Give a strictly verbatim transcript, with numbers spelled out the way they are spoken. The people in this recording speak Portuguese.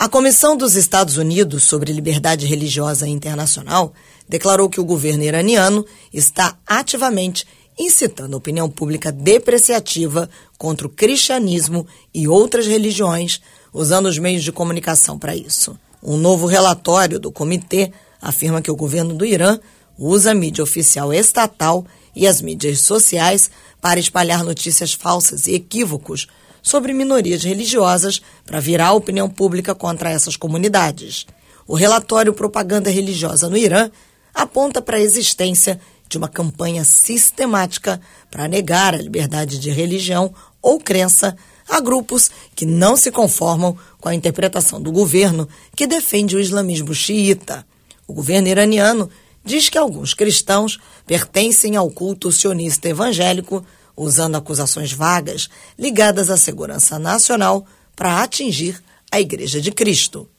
A Comissão dos Estados Unidos sobre Liberdade Religiosa Internacional declarou que o governo iraniano está ativamente incitando a opinião pública depreciativa contra o cristianismo e outras religiões, usando os meios de comunicação para isso. Um novo relatório do comitê afirma que o governo do Irã usa a mídia oficial estatal e as mídias sociais para espalhar notícias falsas e equívocos sobre minorias religiosas para virar a opinião pública contra essas comunidades. O relatório Propaganda Religiosa no Irã aponta para a existência de uma campanha sistemática para negar a liberdade de religião ou crença a grupos que não se conformam com a interpretação do governo que defende o islamismo xiita. O governo iraniano diz que alguns cristãos pertencem ao culto sionista evangélico, usando acusações vagas ligadas à segurança nacional para atingir a Igreja de Cristo.